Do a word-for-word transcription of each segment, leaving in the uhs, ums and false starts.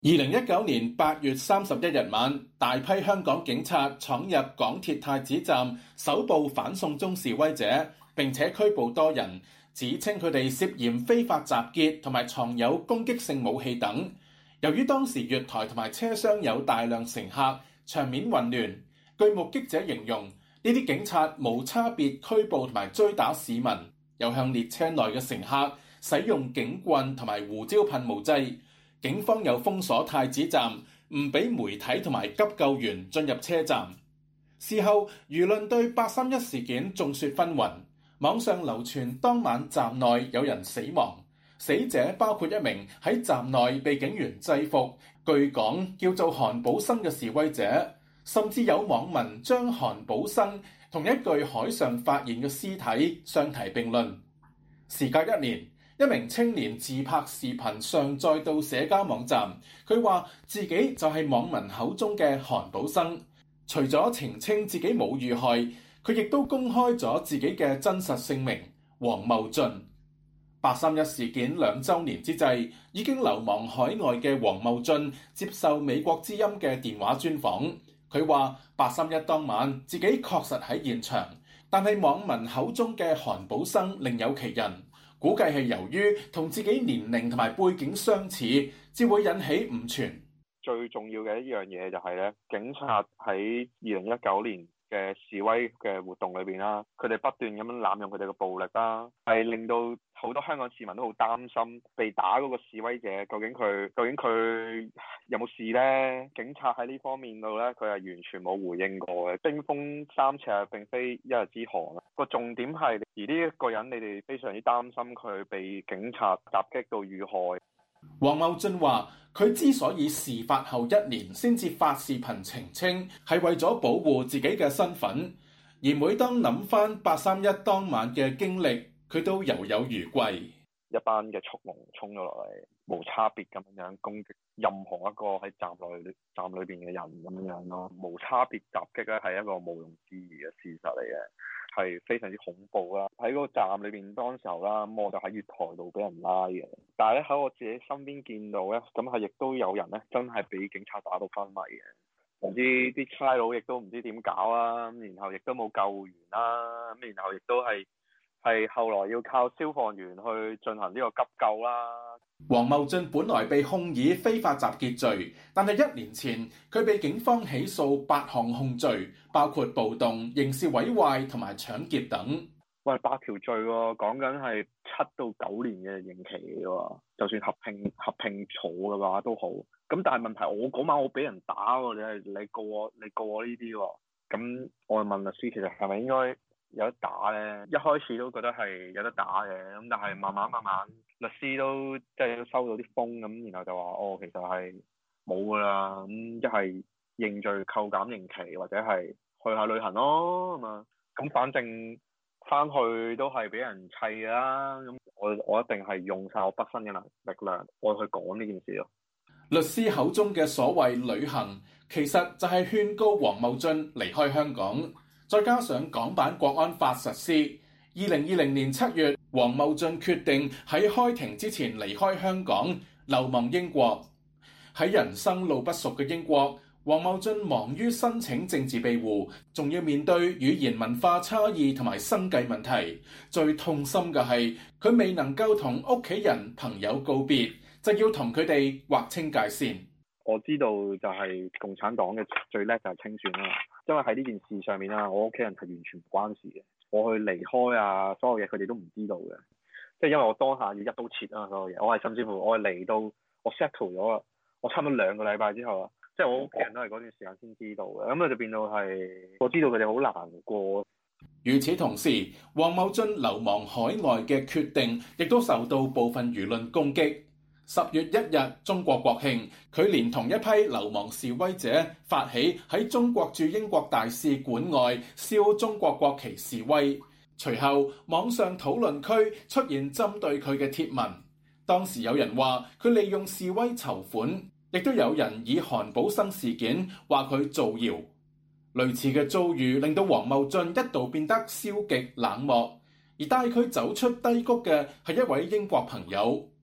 二零一九年八月三十一日晚，大批香港警察闖入港鐵太子站，搜捕反送中示威者，並且拘捕多人，指稱佢哋涉嫌非法集結同埋藏有攻擊性武器等。由於當時月台同埋車廂有大量乘客，場面混亂。據目擊者形容，呢啲警察無差別拘捕同埋追打市民，又向列車內嘅乘客使用警棍同埋胡椒噴霧劑。警方又封鎖太子站，唔俾媒體同埋急救員進入車站。事後，輿論對八三一事件眾說紛紜，網上流傳當晚站內有人死亡，死者包括一名喺站內被警員制服，據講叫做韓寶生嘅示威者，甚至有網民將韓寶生同一具海上發現嘅屍體相提並論。時隔一年，一名青年自拍視頻上載到社交網站，佢話自己就係網民口中嘅韓寶生。除咗澄清自己冇遇害，佢亦都公開咗自己嘅真實姓名黃茂俊。八三一事件兩週年之際，已經流亡海外嘅黃茂俊接受美國之音嘅電話專訪，佢話八三一當晚自己確實喺現場，但係網民口中嘅韓寶生另有其人。估計係由於同自己年齡同埋背景相似，至會引起誤傳。 最重要嘅一樣嘢就係咧，警察喺二零一九年嘅示威嘅活動裏邊啦，佢哋不斷咁樣濫用佢哋嘅暴力啦，係令到好多香港市民都好擔心被打嗰個示威者究竟佢究竟佢有冇事呢？警察喺呢方面度咧，佢係完全冇回應過嘅。冰封三尺並非一日之寒啊！個重點係而呢一個人，你哋非常之擔心佢被警察襲擊到遇害。 黃茂俊話：佢之所以事發後一年先至發視頻澄清，係為咗保護自己嘅身份。而每當諗翻八三一當晚嘅經歷，佢都猶有餘悸。 一班嘅速龍衝咗落嚟，無差別咁樣攻擊任何一個喺站內站裏邊嘅人咁樣咯。無差別襲擊咧係一個毋庸置疑嘅事實嚟嘅。係非常之恐怖啦！喺嗰個站裏邊當時候啦，咁我就喺月台度俾人拉嘅。但係咧喺我自己身邊見到咧，咁係亦都有人咧真係俾警察打到昏迷嘅。唔知啲差佬亦都唔知點搞啦，咁然後亦都冇救援啦，咁然後亦都係係後來要靠消防員去進行呢個急救啦。 黃茂俊本來被控以非法集結罪，但係一年前佢被警方起訴八項控罪，包括暴動、刑事毀壞同埋搶劫等。 喂，八條罪喎，講緊係七到九年嘅刑期嘅喎，就算合併合併坐嘅話都好。咁但係問題，我嗰晚我俾人打喎，你係你告我，你告我呢啲喎。咁我問律師，其實係咪應該有得打咧？一開始都覺得係有得打嘅，咁但係慢慢慢慢。律師都即係都收到啲風咁，然後就話：哦，其實係冇噶啦，咁一係認罪扣減刑期，或者係去下旅行咯咁啊。咁反正翻去都係俾人砌㗎啦。咁我我一定係用晒我畢生嘅能力量，我去講呢件事咯。 律師口中嘅所謂旅行，其實就係勸告黃茂俊離開香港。再加上港版國安法實施，二零二零年七月，黃茂俊決定喺開庭之前離開香港，流亡英國。喺人生路不熟嘅英國，黃茂俊忙於申請政治庇護，仲要面對語言文化差異同埋生計問題。最痛心嘅係，佢未能夠同屋企人朋友告別，就要同佢哋劃清界線。 我知道就係共產黨嘅最叻就係清算啦，因為喺呢件事上面啦，我屋企人係完全唔關事嘅。我去離開啊，所有嘢佢哋都唔知道嘅，即係因為我當下要一刀切啊，所有嘢。我係甚至乎我係嚟到我 settle 咗啦，我差唔多兩個禮拜之後啊，即係我屋企人都係嗰段時間先知道嘅，咁啊就變到係我知道佢哋好難過。 與此同時，黃茂俊流亡海外嘅決定亦都受到部分輿論攻擊。十月一日，中國國慶，佢連同一批流亡示威者發起喺中國駐英國大使館外燒中國國旗示威。隨後，網上討論區出現針對佢嘅貼文。當時有人話佢利用示威籌款，亦都有人以韓寶生事件話佢造謠。類似嘅遭遇令到黃茂俊一度變得消極冷漠，而帶佢走出低谷嘅係一位英國朋友。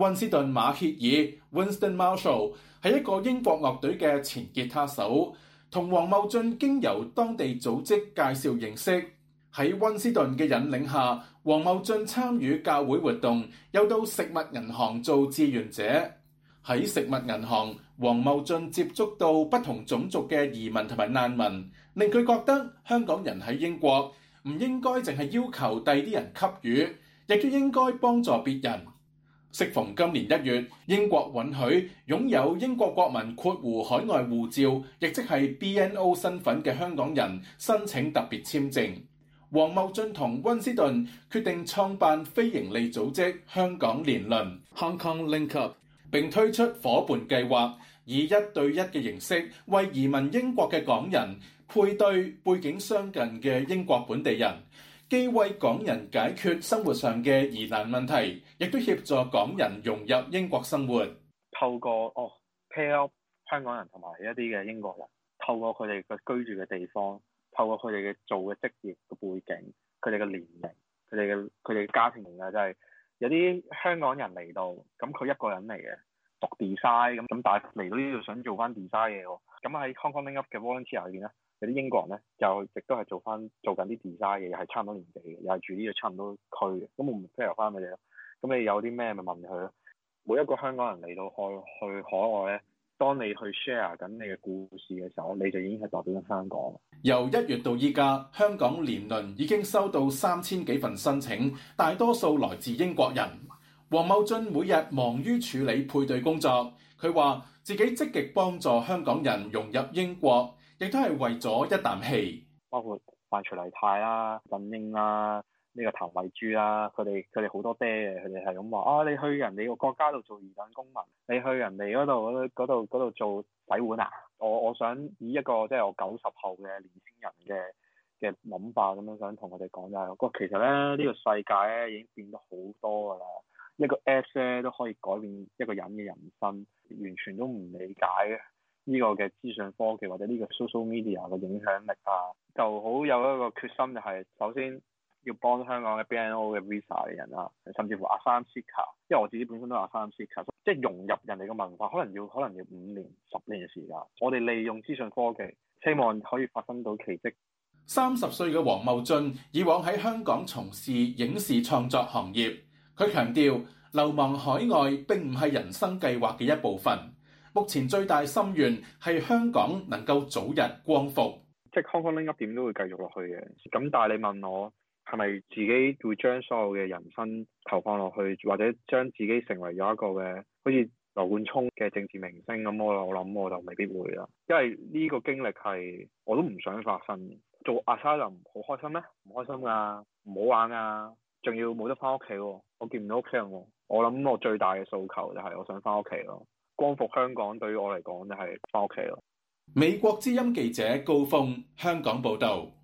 溫斯頓馬歇爾 （Winston Marshall） 係一個英國樂隊嘅前吉他手，同黃茂俊經由當地組織介紹認識。喺溫斯頓嘅引領下，黃茂俊參與教會活動，又到食物銀行做志願者。喺食物銀行，黃茂俊接觸到不同種族嘅移民同埋難民，令佢覺得香港人喺英國唔應該淨係要求第啲人給予，亦都應該幫助別人。適逢今年一月，英國允許擁有英國國民括弧海外護照，亦即係 B N O 身份嘅香港人申請特別簽證。黃茂俊同溫斯頓決定創辦非營利組織香港聯鄰 （Hong Kong Link Up），並推出伙伴計劃，以一對一嘅形式為移民英國嘅港人配對背景相近嘅英國本地人，既為港人解決生活上嘅疑難問題，亦都協助港人融入英國生活。 透過哦 pair up 香港人同埋一啲嘅英國人，透過佢哋嘅居住嘅地方，透過佢哋嘅做嘅職業嘅背景，佢哋嘅年齡，佢哋嘅佢哋嘅家庭啊，就係有啲香港人嚟到，咁佢一個人嚟嘅，讀 design 咁咁，但係嚟到呢度想做翻 design 嘢喎。咁喺 Hong Kong Link Up 嘅 volunteer 裏邊咧，有啲英國人咧，就亦都係做翻做緊啲 design 嘢，又係差唔多年紀嘅，又係住呢個差唔多區嘅。咁我唔 share 翻佢哋咯。咁你有啲咩咪問佢咯。每一個香港人嚟到去去海外咧，當你去 share 緊你嘅故事嘅時候，你就已經係代表緊香港。 由一月到依家，香港聯鄰已經收到三千幾份申請，大多數來自英國人。黃茂俊每日忙於處理配對工作，佢話自己積極幫助香港人融入英國，亦都係為咗一啖氣。 包括范徐麗泰啦、振英啦、呢、這個譚慧珠啦，佢哋佢哋好多爹嘅，佢哋係咁話啊，你去人哋個國家度做二等公民，你去人哋嗰度嗰度嗰度做洗碗啊！我我想以一個即係、就是、我九十後嘅年輕人嘅嘅諗法咁樣想同佢哋講就係，個其實咧呢、這個世界咧已經變得好多㗎啦。一個 Apps 咧都可以改變一個人嘅人生，完全都唔理解呢個嘅資訊科技或者呢個 social media 嘅影響力啊，就好有一個決心，就係首先要幫香港嘅 B N O 嘅 visa 嘅人啦，甚至乎 Asylum Seeker，因為我自己本身都係 Asylum Seeker，即係融入人哋嘅文化，可能要可能要五年、十年嘅時間。我哋利用資訊科技，希望可以發生到奇蹟。 三十歲嘅黃茂俊以往喺香港從事影視創作行業。佢強調，流亡海外並唔係人生計劃嘅一部分。目前最大心願係香港能夠早日光復。 即係 Hong Kong Link Up 點都會繼續落去嘅。咁但係你問我係咪自己會將所有嘅人生投放落去，或者將自己成為咗一個嘅好似羅冠聰嘅政治明星咁，我我諗我就未必會啦。因為呢個經歷係我都唔想發生。做 Asylum 好開心咩？唔開心㗎，唔好玩啊！仲要冇得翻屋企喎，我見唔到屋企人喎。我諗我最大嘅訴求就係我想翻屋企咯。光復香港對於我嚟講就係翻屋企咯。 美國之音記者高峰香港報導。